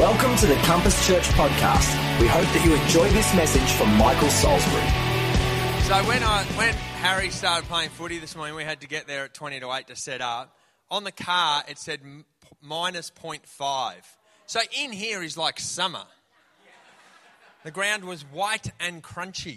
Welcome to the Compass Church podcast. We hope that you enjoy this message from Michael Salisbury. So when Harry started playing footy this morning, we had to get there at 20 to 8 to set up. On the car, it said minus 0.5. So in here is like summer. The ground was white and crunchy.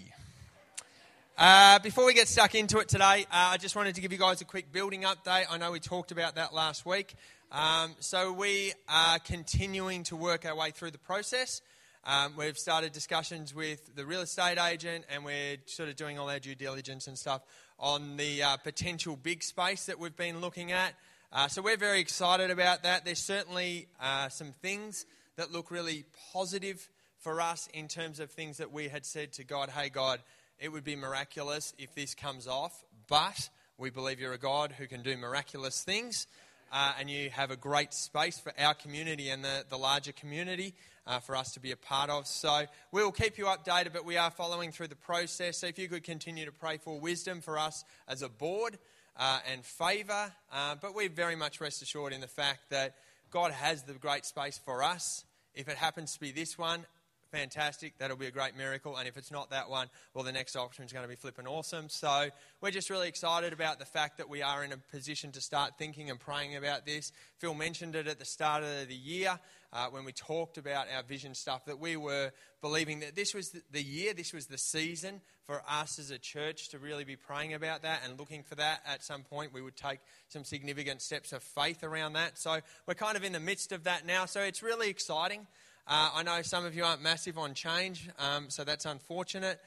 Before we get stuck into it today, I just wanted to give you guys a quick building update. I know we talked about that last week. So we are continuing to work our way through the process. We've started discussions with the real estate agent, and we're sort of doing all our due diligence and stuff on the potential big space that we've been looking at. So we're very excited about that. There's certainly some things that look really positive for us in terms of things that we had said to God, hey God, it would be miraculous if this comes off, but we believe you're a God who can do miraculous things, and you have a great space for our community and the larger community for us to be a part of. So we will keep you updated, but we are following through the process. So if you could continue to pray for wisdom for us as a board and favour, but we very much rest assured in the fact that God has the great space for us. If it happens to be this one, fantastic, that'll be a great miracle. And if it's not that one, well, the next option is going to be flipping awesome. So we're just really excited about the fact that we are in a position to start thinking and praying about this. Phil mentioned it at the start of the year when we talked about our vision stuff, that we were believing that this was the year, this was the season for us as a church to really be praying about that and looking for that. At some point we would take some significant steps of faith around that. So we're kind of in the midst of that now. So it's really exciting. I know some of you aren't massive on change, so that's unfortunate.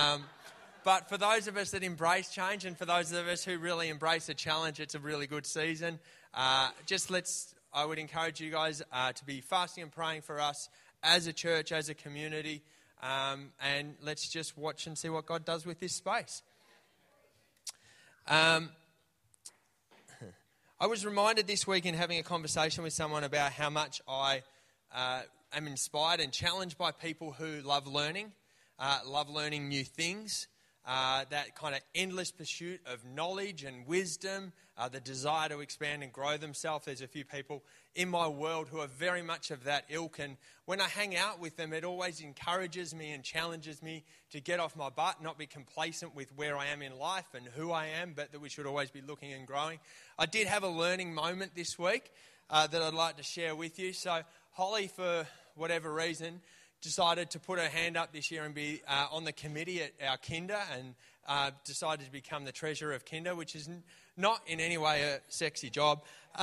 But for those of us that embrace change, and for those of us who really embrace a challenge, it's a really good season. I would encourage you guys to be fasting and praying for us as a church, as a community, and let's just watch and see what God does with this space. I was reminded this week in having a conversation with someone about how much I'm inspired and challenged by people who love learning new things, that kind of endless pursuit of knowledge and wisdom, the desire to expand and grow themselves. There's a few people in my world who are very much of that ilk, and when I hang out with them, it always encourages me and challenges me to get off my butt, not be complacent with where I am in life and who I am, but that we should always be looking and growing. I did have a learning moment this week that I'd like to share with you. So Holly, for whatever reason, decided to put her hand up this year and be on the committee at our kinder, and decided to become the treasurer of kinder, which is not in any way a sexy job.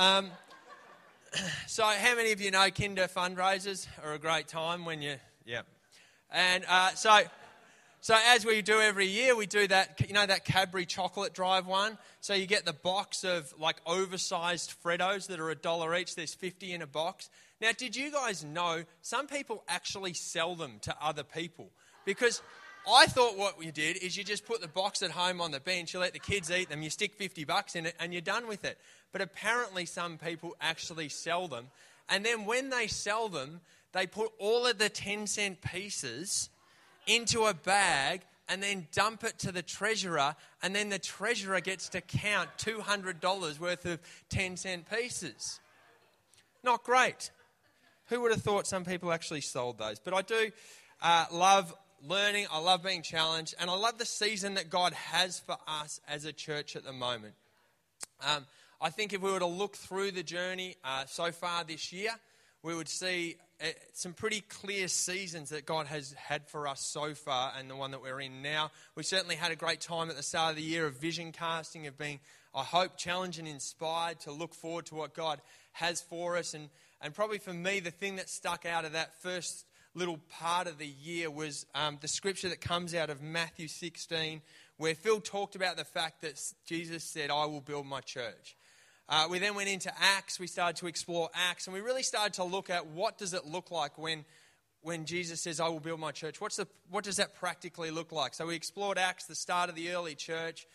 So how many of you know kinder fundraisers are a great time when you... Yeah. And so as we do every year, we do that, that Cadbury chocolate drive one. So you get the box of like oversized Freddos that are $1 each. There's 50 in a box. Now, did you guys know some people actually sell them to other people? Because I thought what you did is you just put the box at home on the bench, you let the kids eat them, you stick $50 in it, and you're done with it. But apparently some people actually sell them. And then when they sell them, they put all of the 10-cent pieces into a bag and then dump it to the treasurer, and then the treasurer gets to count $200 worth of 10-cent pieces. Not great. Who would have thought some people actually sold those? But I do love learning, I love being challenged, and I love the season that God has for us as a church at the moment. I think if we were to look through the journey so far this year, we would see some pretty clear seasons that God has had for us so far, and the one that we're in now. We certainly had a great time at the start of the year of vision casting, of being, I hope, challenged and inspired to look forward to what God has for us. And probably for me, the thing that stuck out of that first little part of the year was the scripture that comes out of Matthew 16, where Phil talked about the fact that Jesus said, I will build my church. We then went into Acts. We started to explore Acts, and we really started to look at what does it look like when Jesus says, I will build my church. What does that practically look like? So we explored Acts, the start of the early church.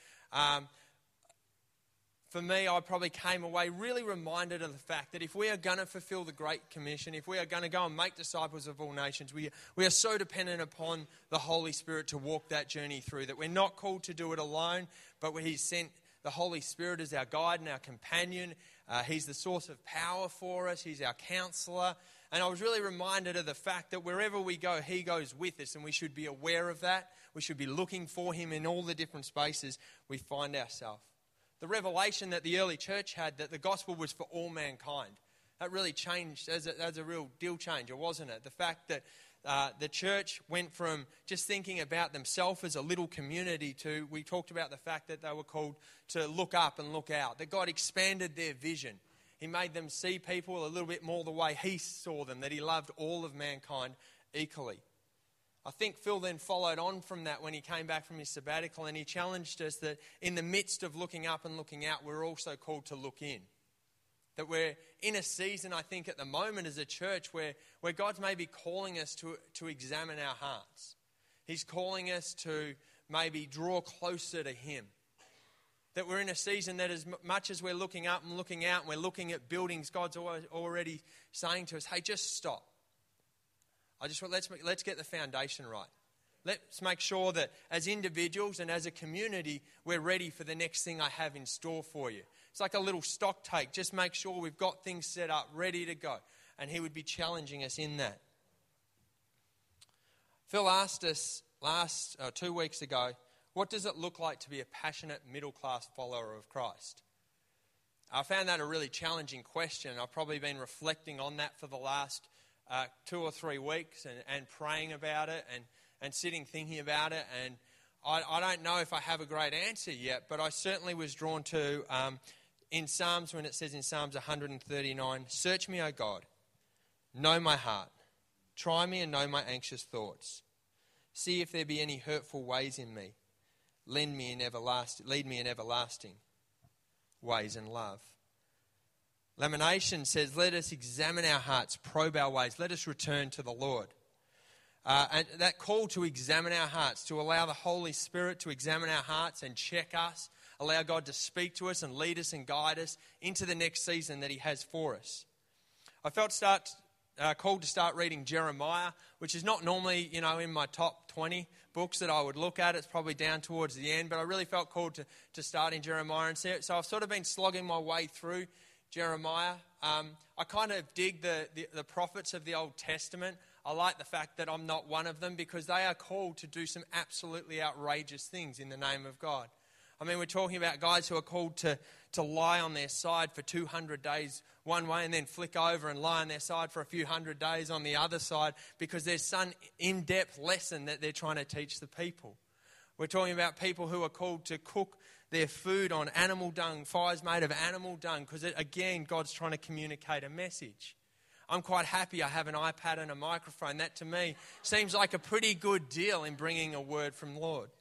For me, I probably came away really reminded of the fact that if we are going to fulfill the Great Commission, if we are going to go and make disciples of all nations, we are so dependent upon the Holy Spirit to walk that journey through, that we're not called to do it alone, but He's sent the Holy Spirit is our guide and our companion. He's the source of power for us. He's our counselor. And I was really reminded of the fact that wherever we go, he goes with us, and we should be aware of that. We should be looking for him in all the different spaces we find ourselves. The revelation that the early church had, that the gospel was for all mankind, that really changed as a real deal changer, wasn't it? The fact that the church went from just thinking about themselves as a little community to, we talked about the fact that they were called to look up and look out, that God expanded their vision. He made them see people a little bit more the way he saw them, that he loved all of mankind equally. I think Phil then followed on from that when he came back from his sabbatical, and he challenged us that in the midst of looking up and looking out, we're also called to look in. That we're in a season, I think, at the moment as a church where God's maybe calling us to examine our hearts. He's calling us to maybe draw closer to him. That we're in a season that as much as we're looking up and looking out and we're looking at buildings, God's already saying to us, hey, just stop. Let's get the foundation right. Let's make sure that as individuals and as a community, we're ready for the next thing I have in store for you. It's like a little stock take. Just make sure we've got things set up, ready to go. And he would be challenging us in that. Phil asked us 2 weeks ago, what does it look like to be a passionate middle-class follower of Christ? I found that a really challenging question. I've probably been reflecting on that for the last 2 or 3 weeks and praying about it and sitting thinking about it. And I don't know if I have a great answer yet, but I certainly was drawn to, in Psalms, when it says in Psalms 139, search me, O God, know my heart, try me and know my anxious thoughts. See if there be any hurtful ways in me. Lead me in everlasting ways and love. Lamentation says, let us examine our hearts, probe our ways. Let us return to the Lord. And that call to examine our hearts, to allow the Holy Spirit to examine our hearts and check us, allow God to speak to us and lead us and guide us into the next season that he has for us. I felt called to start reading Jeremiah, which is not normally, in my top 20 books that I would look at. It's probably down towards the end, but I really felt called to start in Jeremiah and see it. So I've sort of been slogging my way through Jeremiah. I kind of dig the prophets of the Old Testament. I like the fact that I'm not one of them because they are called to do some absolutely outrageous things in the name of God. I mean, we're talking about guys who are called to lie on their side for 200 days one way and then flick over and lie on their side for a few hundred days on the other side because there's some in-depth lesson that they're trying to teach the people. We're talking about people who are called to cook their food on animal dung, fires made of animal dung, because again, God's trying to communicate a message. I'm quite happy I have an iPad and a microphone. That to me seems like a pretty good deal in bringing a word from the Lord.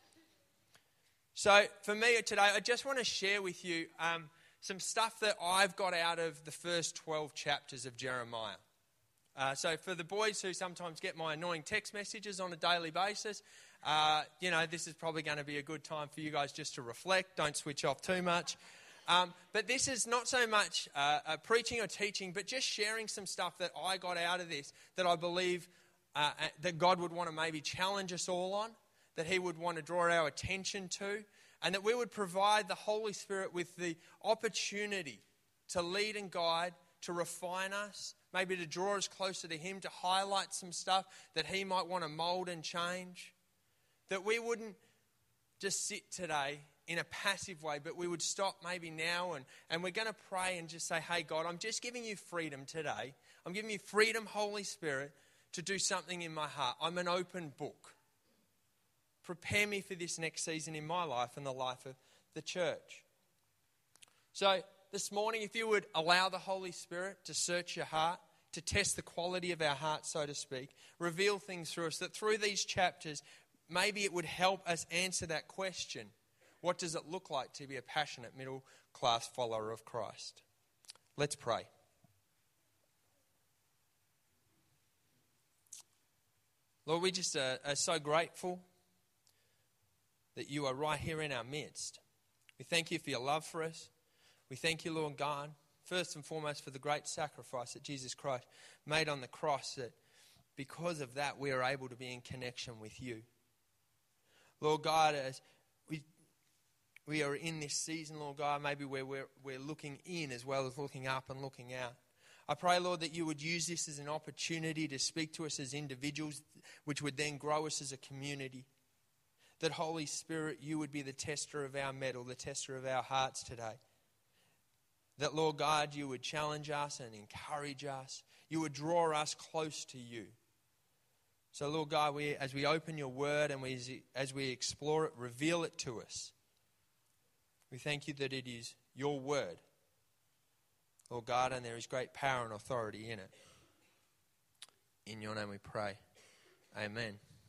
So for me today, I just want to share with you some stuff that I've got out of the first 12 chapters of Jeremiah. So for the boys who sometimes get my annoying text messages on a daily basis, this is probably going to be a good time for you guys just to reflect. Don't switch off too much. But this is not so much preaching or teaching, but just sharing some stuff that I got out of this that I believe that God would want to maybe challenge us all on, that he would want to draw our attention to, and that we would provide the Holy Spirit with the opportunity to lead and guide, to refine us, maybe to draw us closer to him, to highlight some stuff that he might want to mold and change. That we wouldn't just sit today in a passive way, but we would stop maybe now and we're going to pray and just say, hey God, I'm just giving you freedom today. I'm giving you freedom, Holy Spirit, to do something in my heart. I'm an open book. Prepare me for this next season in my life and the life of the church. So this morning, if you would allow the Holy Spirit to search your heart, to test the quality of our heart, so to speak, reveal things through us, that through these chapters, maybe it would help us answer that question. What does it look like to be a passionate middle-class follower of Christ? Let's pray. Lord, we just are so grateful that you are right here in our midst. We thank you for your love for us. We thank you, Lord God, first and foremost for the great sacrifice that Jesus Christ made on the cross, that because of that we are able to be in connection with you. Lord God, as we are in this season, Lord God, maybe where we're looking in as well as looking up and looking out. I pray, Lord, that you would use this as an opportunity to speak to us as individuals, which would then grow us as a community. That, Holy Spirit, you would be the tester of our mettle, the tester of our hearts today. That, Lord God, you would challenge us and encourage us. You would draw us close to you. So, Lord God, as we open your word and as we explore it, reveal it to us. We thank you that it is your word, Lord God, and there is great power and authority in it. In your name we pray. Amen.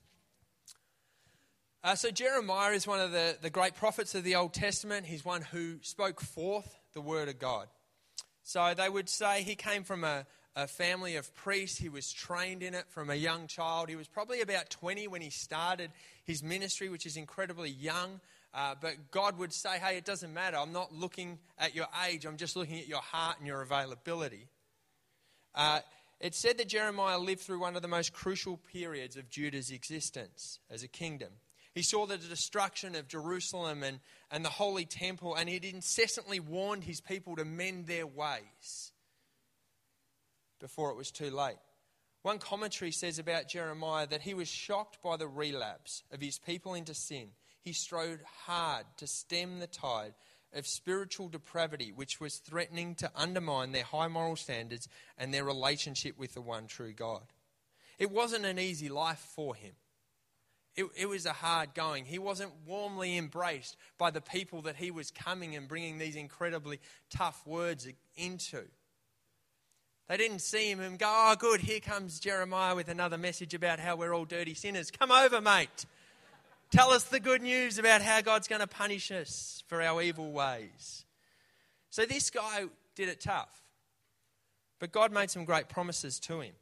So Jeremiah is one of the great prophets of the Old Testament. He's one who spoke forth the word of God. So they would say he came from a family of priests. He was trained in it from a young child. He was probably about 20 when he started his ministry, which is incredibly young. But God would say, hey, it doesn't matter. I'm not looking at your age. I'm just looking at your heart and your availability. It said that Jeremiah lived through one of the most crucial periods of Judah's existence as a kingdom. He saw the destruction of Jerusalem and the Holy Temple, and he'd incessantly warned his people to mend their ways before it was too late. One commentary says about Jeremiah that he was shocked by the relapse of his people into sin. He strove hard to stem the tide of spiritual depravity, which was threatening to undermine their high moral standards and their relationship with the one true God. It wasn't an easy life for him. It was a hard going. He wasn't warmly embraced by the people that he was coming and bringing these incredibly tough words into. They didn't see him and go, oh, good, here comes Jeremiah with another message about how we're all dirty sinners. Come over, mate. Tell us the good news about how God's going to punish us for our evil ways. So this guy did it tough. But God made some great promises to him.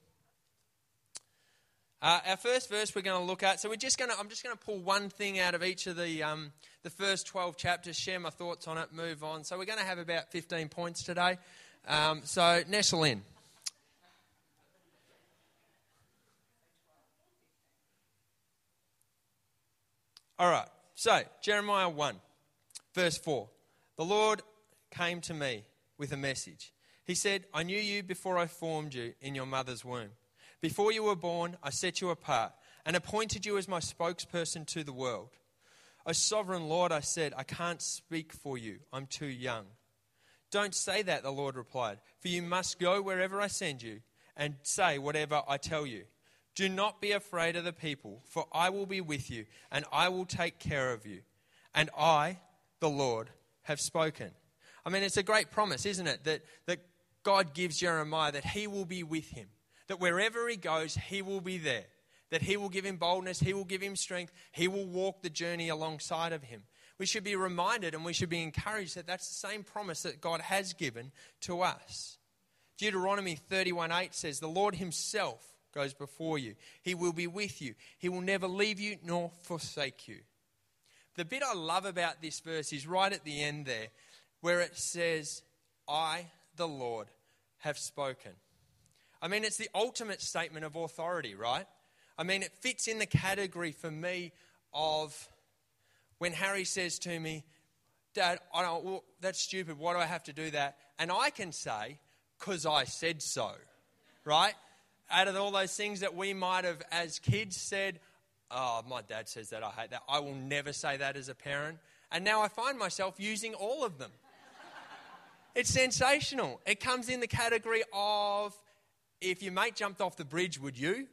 Our first verse we're going to look at, so I'm just going to pull one thing out of each of the first 12 chapters, share my thoughts on it, move on. So we're going to have about 15 points today. So nestle in. All right, so Jeremiah 1, verse 4. The Lord came to me with a message. He said, I knew you before I formed you in your mother's womb. Before you were born, I set you apart and appointed you as my spokesperson to the world. O sovereign Lord, I said, I can't speak for you. I'm too young. Don't say that, the Lord replied, for you must go wherever I send you and say whatever I tell you. Do not be afraid of the people, for I will be with you, and I will take care of you. And I, the Lord, have spoken. I mean, it's a great promise, isn't it? That God gives Jeremiah that he will be with him. That wherever he goes, he will be there. That he will give him boldness, he will give him strength, he will walk the journey alongside of him. We should be reminded and we should be encouraged that that's the same promise that God has given to us. Deuteronomy 31:8 says, the Lord himself goes before you. He will be with you. He will never leave you nor forsake you. The bit I love about this verse is right at the end there, where it says, I, the Lord, have spoken. I mean, it's the ultimate statement of authority, right? I mean, it fits in the category for me of when Harry says to me, Dad, that's stupid. Why do I have to do that? And I can say, because I said so, right? Out of all those things that we might have as kids said, oh, my dad says that, I hate that. I will never say that as a parent. And now I find myself using all of them. It's sensational. It comes in the category of, if your mate jumped off the bridge, would you?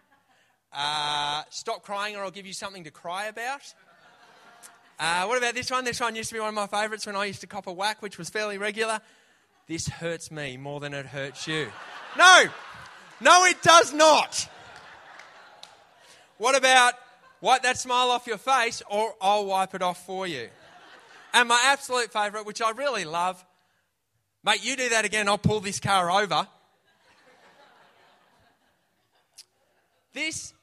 Stop crying or I'll give you something to cry about. What about this one? This one used to be one of my favourites when I used to cop a whack, which was fairly regular. This hurts me more than it hurts you. No, it does not. What about wipe that smile off your face or I'll wipe it off for you? And my absolute favourite, which I really love, mate, you do that again, I'll pull this car over. This,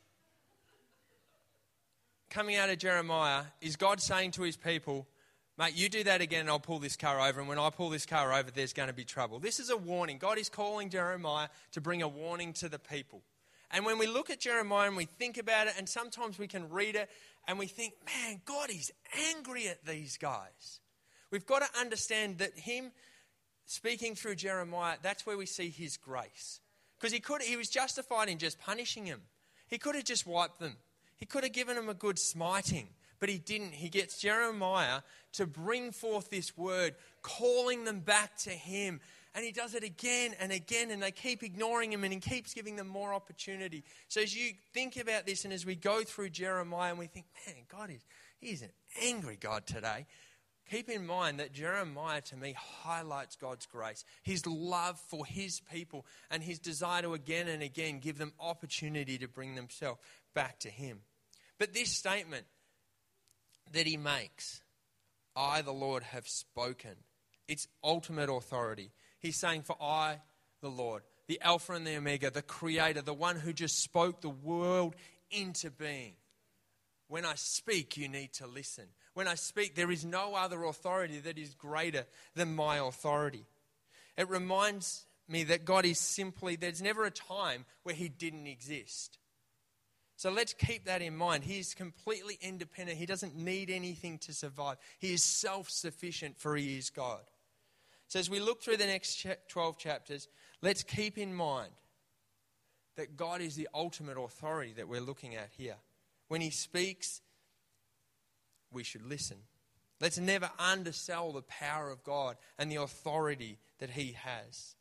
coming out of Jeremiah, is God saying to his people, mate, you do that again and I'll pull this car over. And when I pull this car over, there's going to be trouble. This is a warning. God is calling Jeremiah to bring a warning to the people. And when we look at Jeremiah and we think about it, and sometimes we can read it and we think, man, God is angry at these guys. We've got to understand that him speaking through Jeremiah, that's where we see his grace. Because he was justified in just punishing him. He could have just wiped them. He could have given them a good smiting. But he didn't. He gets Jeremiah to bring forth this word, calling them back to him. And he does it again and again, and they keep ignoring him, and he keeps giving them more opportunity. So as you think about this, and as we go through Jeremiah, and we think, man, God he's an angry God today. Keep in mind that Jeremiah, to me, highlights God's grace, his love for his people, and his desire to again and again give them opportunity to bring themselves back to him. But this statement that he makes, I, the Lord, have spoken, it's ultimate authority. He's saying, for I, the Lord, the Alpha and the Omega, the Creator, the one who just spoke the world into being. When I speak, you need to listen. When I speak, there is no other authority that is greater than my authority. It reminds me that God is simply, there's never a time where he didn't exist. So let's keep that in mind. He is completely independent. He doesn't need anything to survive. He is self-sufficient, for he is God. So as we look through the next 12 chapters, let's keep in mind that God is the ultimate authority that we're looking at here. When he speaks, we should listen. Let's never undersell the power of God and the authority that he has.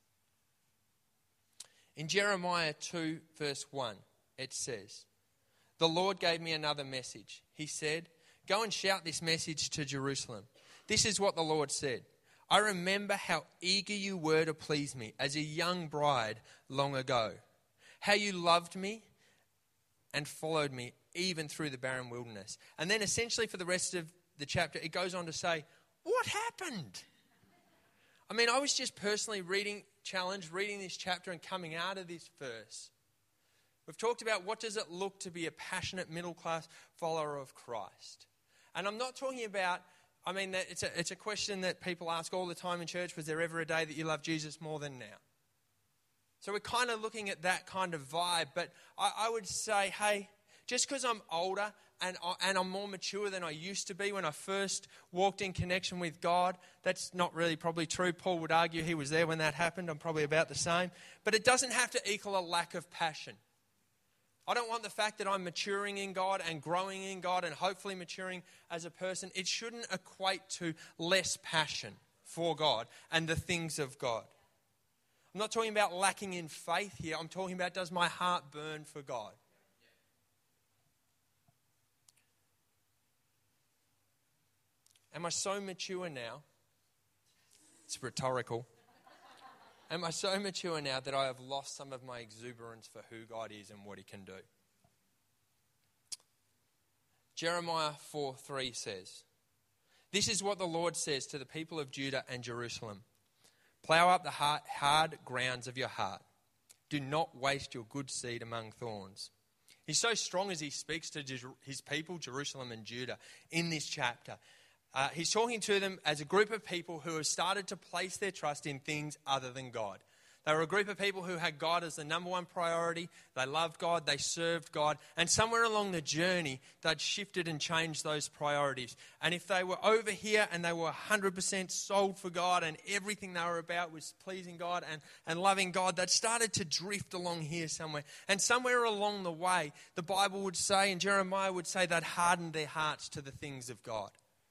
In Jeremiah 2, verse 1, it says, the Lord gave me another message. He said, go and shout this message to Jerusalem. This is what the Lord said. I remember how eager you were to please me as a young bride long ago. How you loved me and followed me even through the barren wilderness. And then essentially for the rest of the chapter, it goes on to say, what happened? I mean, I was just personally reading this chapter and coming out of this verse. We've talked about what does it look to be a passionate middle-class follower of Christ. And I'm not talking about, I mean, that it's a question that people ask all the time in church. Was there ever a day that you loved Jesus more than now? So we're kind of looking at that kind of vibe. But I would say, hey, just because I'm older and I'm more mature than I used to be when I first walked in connection with God, that's not really probably true. Paul would argue he was there when that happened. I'm probably about the same. But it doesn't have to equal a lack of passion. I don't want the fact that I'm maturing in God and growing in God and hopefully maturing as a person. It shouldn't equate to less passion for God and the things of God. I'm not talking about lacking in faith here. I'm talking about, does my heart burn for God? Am I so mature now? It's rhetorical. Am I so mature now that I have lost some of my exuberance for who God is and what he can do? Jeremiah 4:3 says, this is what the Lord says to the people of Judah and Jerusalem. Plow up the hard grounds of your heart. Do not waste your good seed among thorns. He's so strong as he speaks to his people, Jerusalem and Judah, in this chapter. He's talking to them as a group of people who have started to place their trust in things other than God. They were a group of people who had God as the number one priority. They loved God. They served God. And somewhere along the journey, they'd shifted and changed those priorities. And if they were over here and they were 100% sold for God and everything they were about was pleasing God and loving God, they'd started to drift along here somewhere. And somewhere along the way, the Bible would say, and Jeremiah would say, they'd hardened their hearts to the things of God.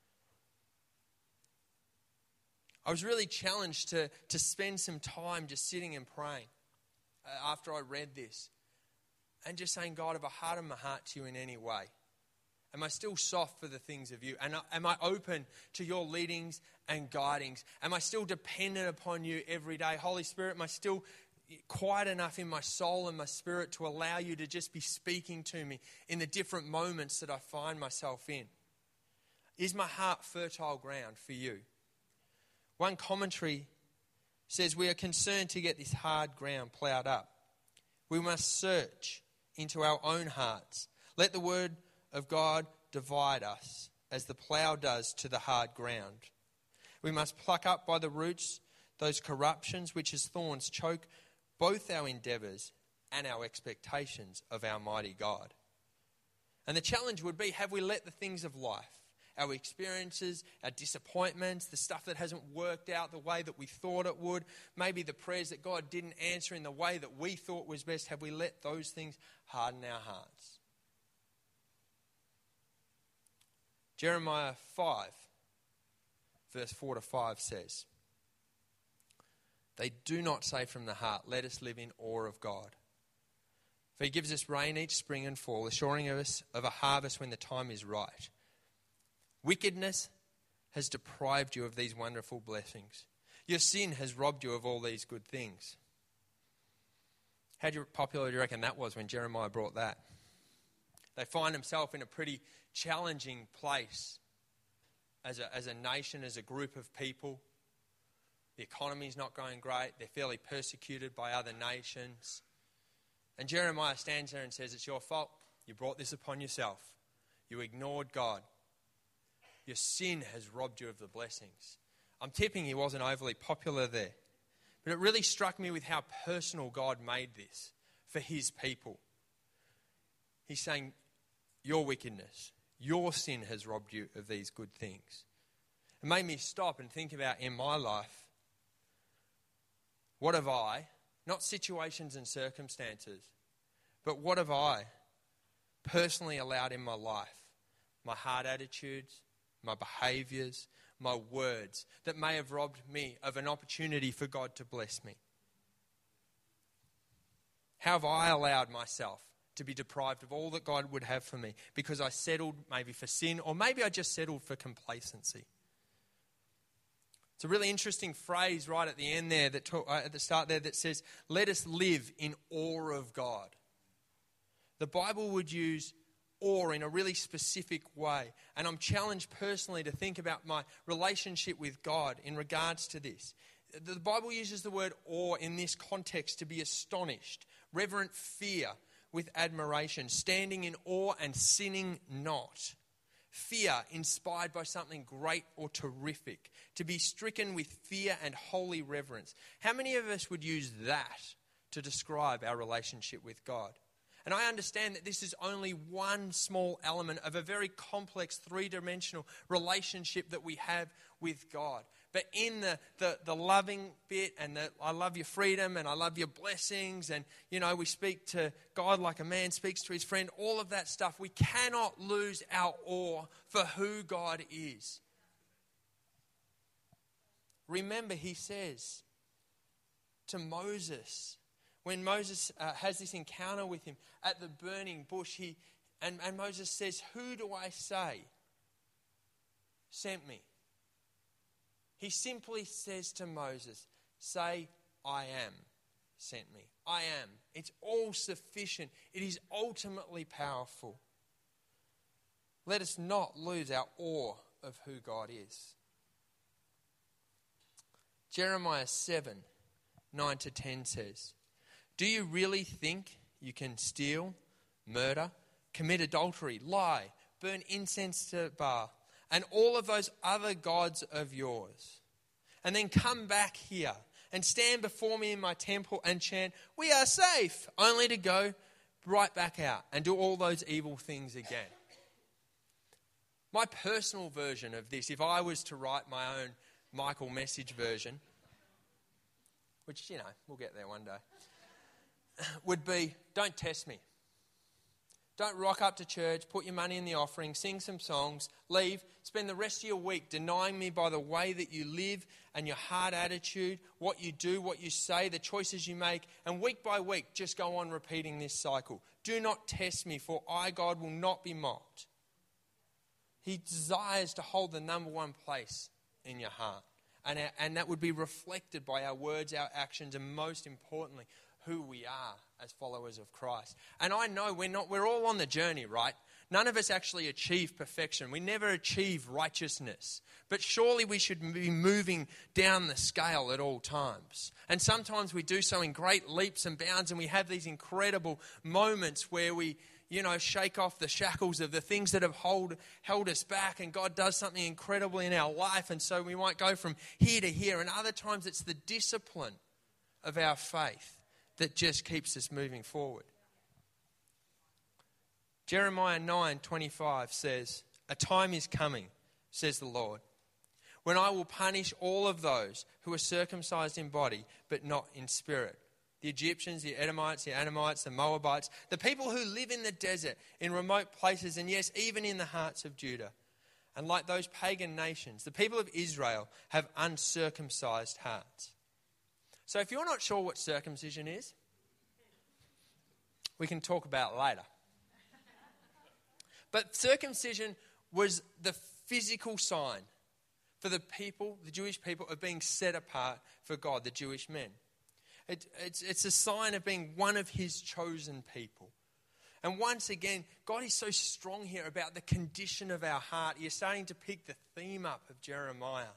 I was really challenged to spend some time just sitting and praying after I read this and just saying, God, have I hardened my heart to you in any way? Am I still soft for the things of you? And am I open to your leadings and guidings? Am I still dependent upon you every day? Holy Spirit, am I still quiet enough in my soul and my spirit to allow you to just be speaking to me in the different moments that I find myself in? Is my heart fertile ground for you? One commentary says we are concerned to get this hard ground ploughed up. We must search into our own hearts. Let the word of God divide us as the plough does to the hard ground. We must pluck up by the roots those corruptions which as thorns choke both our endeavours and our expectations of our mighty God. And the challenge would be, have we let the things of life, our experiences, our disappointments, the stuff that hasn't worked out the way that we thought it would, maybe the prayers that God didn't answer in the way that we thought was best, have we let those things harden our hearts? Jeremiah 5, verse 4 to 5 says, "They do not say from the heart, 'Let us live in awe of God.' For he gives us rain each spring and fall, assuring us of a harvest when the time is right. Wickedness has deprived you of these wonderful blessings. Your sin has robbed you of all these good things." How popular do you reckon that was when Jeremiah brought that? They find themselves in a pretty challenging place as a nation, as a group of people. The economy's not going great. They're fairly persecuted by other nations. And Jeremiah stands there and says, "It's your fault. You brought this upon yourself. You ignored God. Your sin has robbed you of the blessings." I'm tipping he wasn't overly popular there. But it really struck me with how personal God made this for his people. He's saying, your wickedness, your sin has robbed you of these good things. It made me stop and think about in my life, what have I, not situations and circumstances, but what have I personally allowed in my life? My heart attitudes, my behaviours, my words that may have robbed me of an opportunity for God to bless me. How have I allowed myself to be deprived of all that God would have for me because I settled maybe for sin, or maybe I just settled for complacency? It's a really interesting phrase right at the end there, at the start there, that says, "Let us live in awe of God." The Bible would use awe in a really specific way. And I'm challenged personally to think about my relationship with God in regards to this. The Bible uses the word awe in this context to be astonished, reverent fear with admiration, standing in awe and sinning not. Fear inspired by something great or terrific, to be stricken with fear and holy reverence. How many of us would use that to describe our relationship with God? And I understand that this is only one small element of a very complex three-dimensional relationship that we have with God. But in the loving bit and the I love your freedom and I love your blessings and, we speak to God like a man speaks to his friend, all of that stuff, we cannot lose our awe for who God is. Remember, he says to Moses, when Moses has this encounter with him at the burning bush, and Moses says, "Who do I say sent me?" He simply says to Moses, "Say, I am sent me. I am." It's all sufficient. It is ultimately powerful. Let us not lose our awe of who God is. Jeremiah 7, 9 to 10 says, "Do you really think you can steal, murder, commit adultery, lie, burn incense to Baal, and all of those other gods of yours, and then come back here and stand before me in my temple and chant, 'We are safe,' only to go right back out and do all those evil things again?" My personal version of this, if I was to write my own Michael message version, which, we'll get there one day, would be, don't test me. Don't rock up to church, put your money in the offering, sing some songs, leave, spend the rest of your week denying me by the way that you live and your heart attitude, what you do, what you say, the choices you make, and week by week just go on repeating this cycle. Do not test me, for I, God, will not be mocked. He desires to hold the number one place in your heart. And that would be reflected by our words, our actions, and most importantly, who we are as followers of Christ. And I know we're all on the journey, right? None of us actually achieve perfection. We never achieve righteousness. But surely we should be moving down the scale at all times. And sometimes we do so in great leaps and bounds, and we have these incredible moments where we, shake off the shackles of the things that have held us back, and God does something incredible in our life. And so we might go from here to here. And other times it's the discipline of our faith that just keeps us moving forward. Jeremiah 9:25 says, "A time is coming, says the Lord, when I will punish all of those who are circumcised in body, but not in spirit. The Egyptians, the Edomites, the Anamites, the Moabites, the people who live in the desert, in remote places, and yes, even in the hearts of Judah. And like those pagan nations, the people of Israel have uncircumcised hearts." So if you're not sure what circumcision is, we can talk about it later. But circumcision was the physical sign for the people, the Jewish people, of being set apart for God, the Jewish men. It's a sign of being one of his chosen people. And once again, God is so strong here about the condition of our heart. You're starting to pick the theme up of Jeremiah.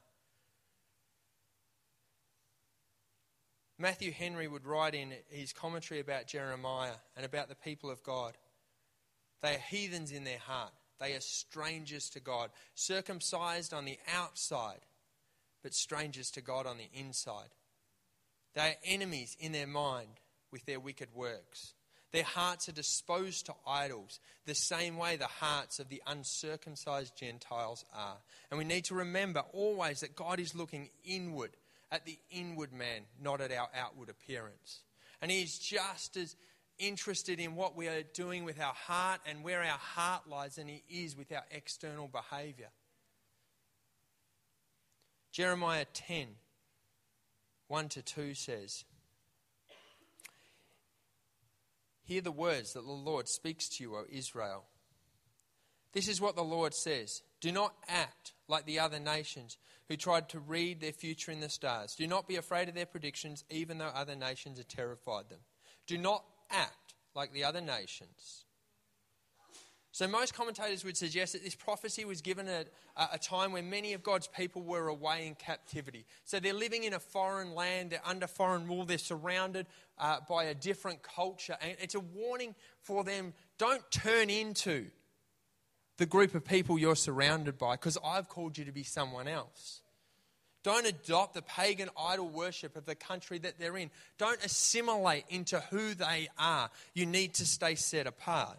Matthew Henry would write in his commentary about Jeremiah and about the people of God. They are heathens in their heart. They are strangers to God, circumcised on the outside, but strangers to God on the inside. They are enemies in their mind with their wicked works. Their hearts are disposed to idols, the same way the hearts of the uncircumcised Gentiles are. And we need to remember always that God is looking inward, at the inward man, not at our outward appearance. And he is just as interested in what we are doing with our heart and where our heart lies than he is with our external behaviour. Jeremiah 10:1-2 says, "Hear the words that the Lord speaks to you, O Israel. This is what the Lord says. Do not act like the other nations who tried to read their future in the stars. Do not be afraid of their predictions, even though other nations have terrified them. Do not act like the other nations." So most commentators would suggest that this prophecy was given at a time when many of God's people were away in captivity. So they're living in a foreign land, they're under foreign rule, they're surrounded by a different culture. And it's a warning for them, don't turn into the group of people you're surrounded by, because I've called you to be someone else. Don't adopt the pagan idol worship of the country that they're in. Don't assimilate into who they are. You need to stay set apart.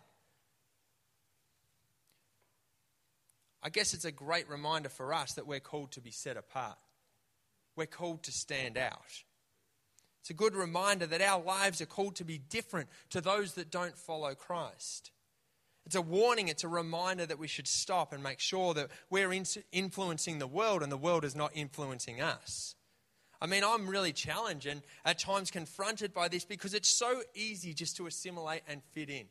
I guess it's a great reminder for us that we're called to be set apart. We're called to stand out. It's a good reminder that our lives are called to be different to those that don't follow Christ. It's a warning, it's a reminder that we should stop and make sure that we're influencing the world and the world is not influencing us. I mean, I'm really challenged and at times confronted by this because it's so easy just to assimilate and fit in.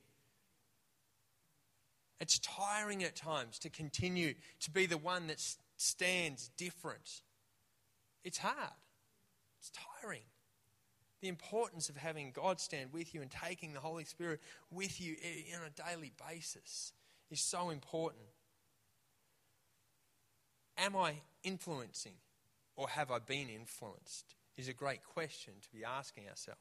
It's tiring at times to continue to be the one that stands different. It's hard. It's tiring. The importance of having God stand with you and taking the Holy Spirit with you on a daily basis is so important. Am I influencing or have I been influenced? Is a great question to be asking ourselves.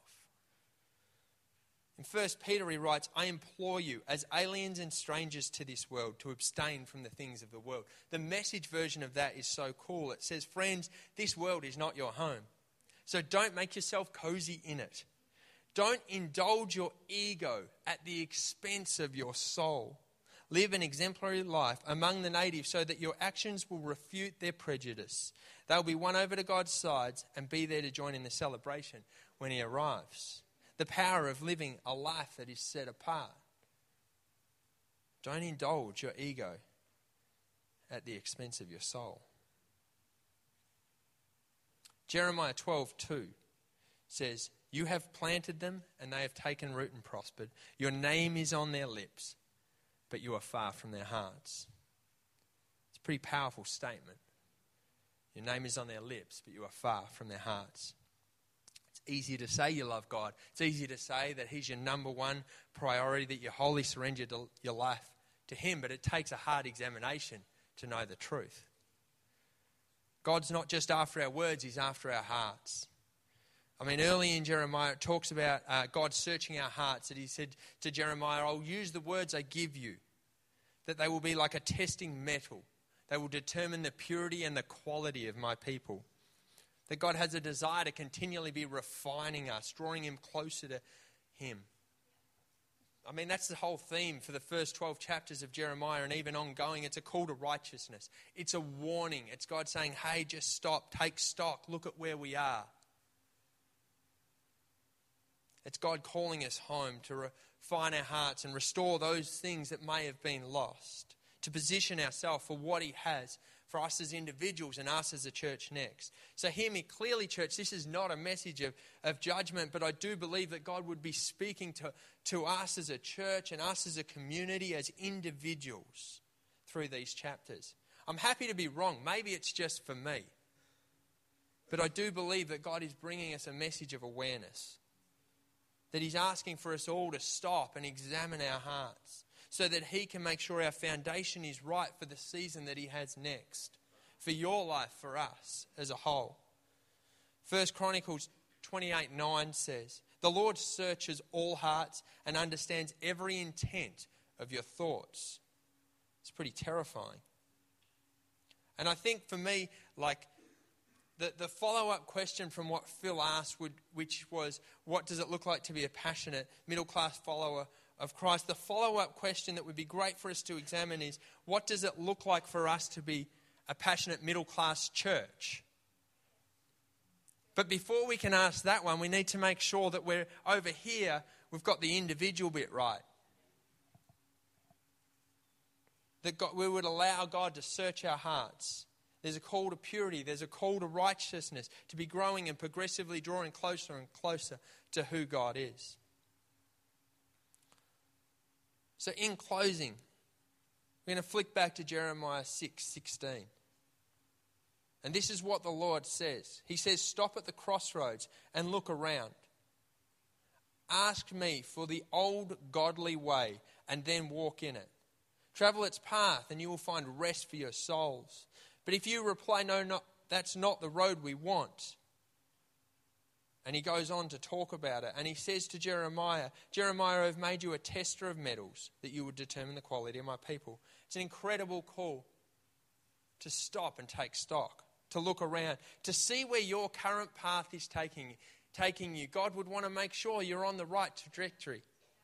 In 1 Peter he writes, "I implore you as aliens and strangers to this world to abstain from the things of the world." The Message version of that is so cool. It says, "Friends, this world is not your home. So don't make yourself cozy in it. Don't indulge your ego at the expense of your soul. Live an exemplary life among the natives so that your actions will refute their prejudice. They'll be won over to God's side and be there to join in the celebration when he arrives." The power of living a life that is set apart. Don't indulge your ego at the expense of your soul. Jeremiah 12:2 says, "You have planted them and they have taken root and prospered. Your name is on their lips, but you are far from their hearts." It's a pretty powerful statement. Your name is on their lips, but you are far from their hearts. It's easy to say you love God. It's easy to say that he's your number one priority, that you wholly surrender your life to him, but it takes a hard examination to know the truth. God's not just after our words, he's after our hearts. I mean, early in Jeremiah, it talks about God searching our hearts. That he said to Jeremiah, "I'll use the words I give you, that they will be like a testing metal. They will determine the purity and the quality of my people." That God has a desire to continually be refining us, drawing him closer to him. I mean, that's the whole theme for the first 12 chapters of Jeremiah and even ongoing. It's a call to righteousness. It's a warning. It's God saying, hey, just stop, take stock, look at where we are. It's God calling us home to refine our hearts and restore those things that may have been lost, to position ourselves for what he has for us as individuals and us as a church next. So hear me clearly, church, this is not a message of judgment, but I do believe that God would be speaking to us as a church and us as a community, as individuals through these chapters. I'm happy to be wrong. Maybe it's just for me. But I do believe that God is bringing us a message of awareness, that he's asking for us all to stop and examine our hearts, so that he can make sure our foundation is right for the season that he has next, for your life, for us as a whole. 1 Chronicles 28:9 says, the Lord searches all hearts and understands every intent of your thoughts. It's pretty terrifying. And I think for me, like, the follow-up question from what Phil asked, which was, what does it look like to be a passionate middle-class follower of Christ? The follow-up question that would be great for us to examine is, what does it look like for us to be a passionate middle-class church? But before we can ask that one, we need to make sure that we're over here, we've got the individual bit right. That we would allow God to search our hearts. There's a call to purity. There's a call to righteousness, to be growing and progressively drawing closer and closer to who God is. So in closing, we're going to flick back to Jeremiah 6:16. And this is what the Lord says. He says, stop at the crossroads and look around. Ask me for the old godly way and then walk in it. Travel its path and you will find rest for your souls. But if you reply, no, that's not the road we want. And he goes on to talk about it. And he says to Jeremiah, I've made you a tester of metals that you would determine the quality of my people. It's an incredible call to stop and take stock, to look around, to see where your current path is taking you. God would want to make sure you're on the right trajectory.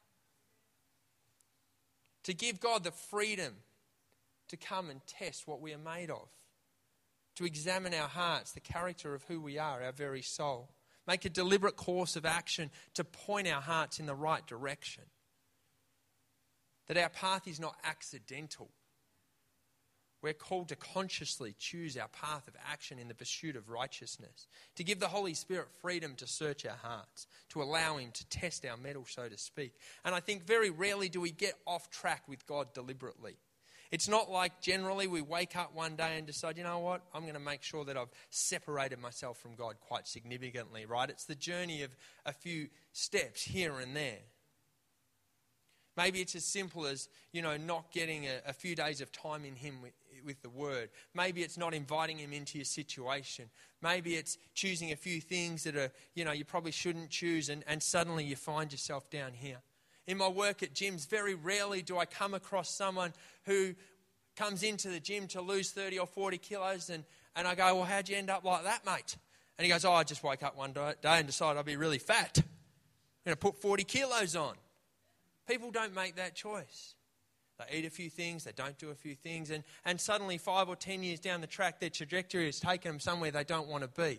To give God the freedom to come and test what we are made of. To examine our hearts, the character of who we are, our very soul. Make a deliberate course of action to point our hearts in the right direction. That our path is not accidental. We're called to consciously choose our path of action in the pursuit of righteousness. To give the Holy Spirit freedom to search our hearts. To allow him to test our mettle, so to speak. And I think very rarely do we get off track with God deliberately. It's not like generally we wake up one day and decide, you know what, I'm going to make sure that I've separated myself from God quite significantly, right? It's the journey of a few steps here and there. Maybe it's as simple as, not getting a few days of time in him with the word. Maybe it's not inviting him into your situation. Maybe it's choosing a few things that are, you probably shouldn't choose and suddenly you find yourself down here. In my work at gyms, very rarely do I come across someone who comes into the gym to lose 30 or 40 kilos and I go, well, how'd you end up like that, mate? And he goes, I just woke up one day and decided I'd be really fat. I'm going to put 40 kilos on. People don't make that choice. They eat a few things, they don't do a few things, and suddenly 5 or 10 years down the track, their trajectory has taken them somewhere they don't want to be.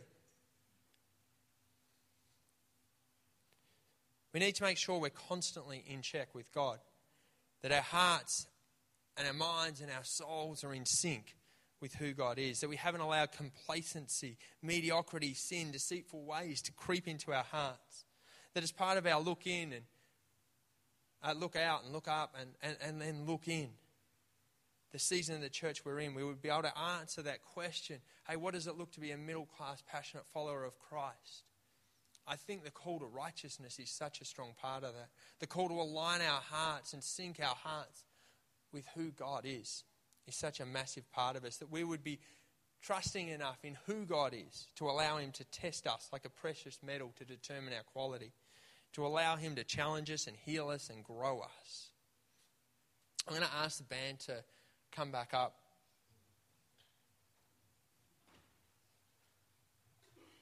We need to make sure we're constantly in check with God, that our hearts and our minds and our souls are in sync with who God is, that we haven't allowed complacency, mediocrity, sin, deceitful ways to creep into our hearts, that as part of our look in and look out and look up and then look in, the season of the church we're in, we would be able to answer that question, hey, what does it look to be a middle-class, passionate follower of Christ? I think the call to righteousness is such a strong part of that. The call to align our hearts and sync our hearts with who God is such a massive part of us, that we would be trusting enough in who God is to allow him to test us like a precious metal to determine our quality, to allow him to challenge us and heal us and grow us. I'm going to ask the band to come back up.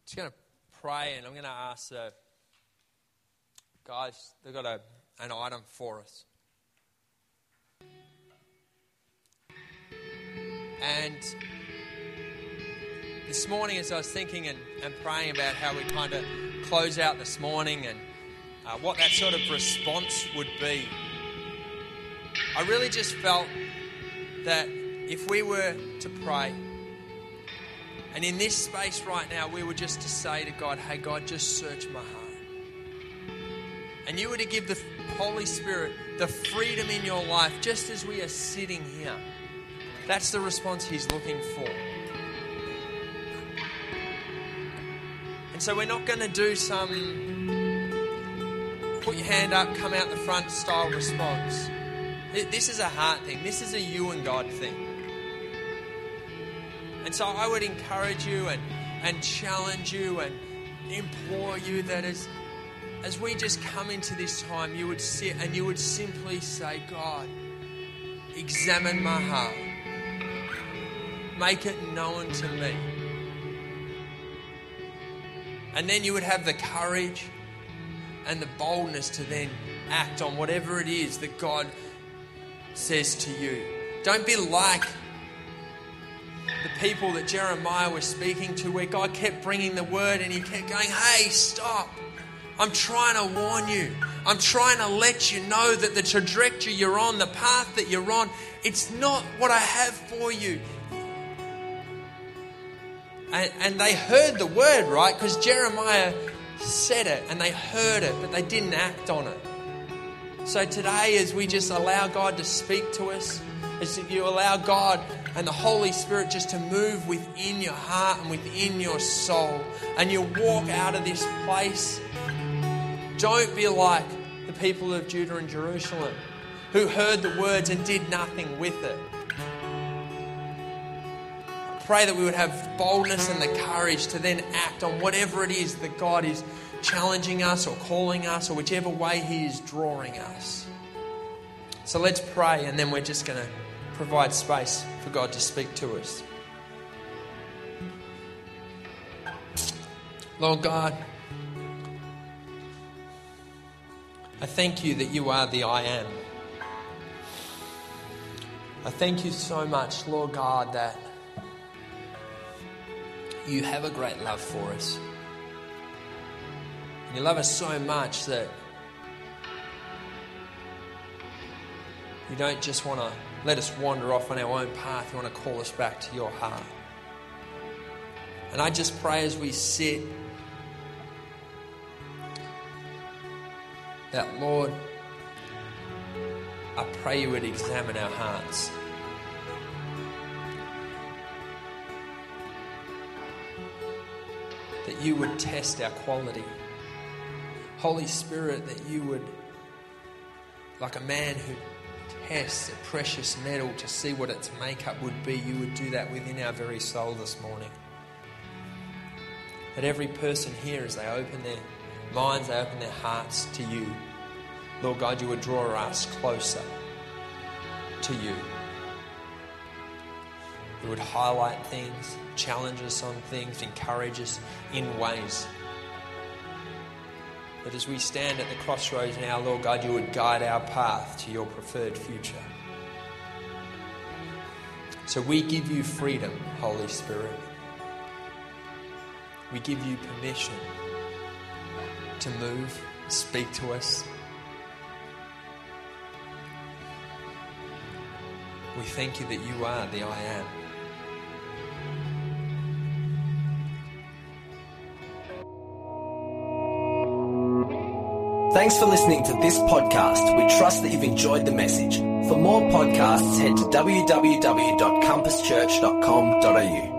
just going to pray, and I'm going to ask the guys, they've got an item for us. And this morning, as I was thinking and praying about how we kind of close out this morning and what that sort of response would be, I really just felt that if we were to pray, and in this space right now, we were just to say to God, hey God, just search my heart. And you were to give the Holy Spirit the freedom in your life, just as we are sitting here. That's the response He's looking for. And so we're not going to do some put your hand up, come out the front style response. This is a heart thing. This is a you and God thing. And so I would encourage you and challenge you and implore you that as we just come into this time, you would sit and you would simply say, God, examine my heart. Make it known to me. And then you would have the courage and the boldness to then act on whatever it is that God says to you. Don't be like the people that Jeremiah was speaking to, where God kept bringing the word and He kept going, hey, stop. I'm trying to warn you. I'm trying to let you know that the trajectory you're on, the path that you're on, it's not what I have for you. And they heard the word, right? Because Jeremiah said it and they heard it, but they didn't act on it. So today, as we just allow God to speak to us, as you allow God and the Holy Spirit just to move within your heart and within your soul, and you walk out of this place, don't be like the people of Judah and Jerusalem who heard the words and did nothing with it. Pray that we would have boldness and the courage to then act on whatever it is that God is challenging us or calling us, or whichever way He is drawing us. So let's pray, and then we're just going to provide space for God to speak to us. Lord God, I thank you that you are the I am. I thank you so much, Lord God, that you have a great love for us. You love us so much that you don't just want to let us wander off on our own path. You want to call us back to your heart. And I just pray as we sit that, Lord, I pray you would examine our hearts. That you would test our quality. Holy Spirit, that you would, like a man who tests a precious metal to see what its makeup would be, you would do that within our very soul this morning. That every person here, as they open their minds, they open their hearts to you, Lord God, you would draw us closer to you. You would highlight things, challenge us on things, encourage us in ways that as we stand at the crossroads now, Lord God, you would guide our path to your preferred future. So we give you freedom, Holy Spirit. We give you permission to move, speak to us. We thank you that you are the I am. Thanks for listening to this podcast. We trust that you've enjoyed the message. For more podcasts, head to www.compasschurch.com.au.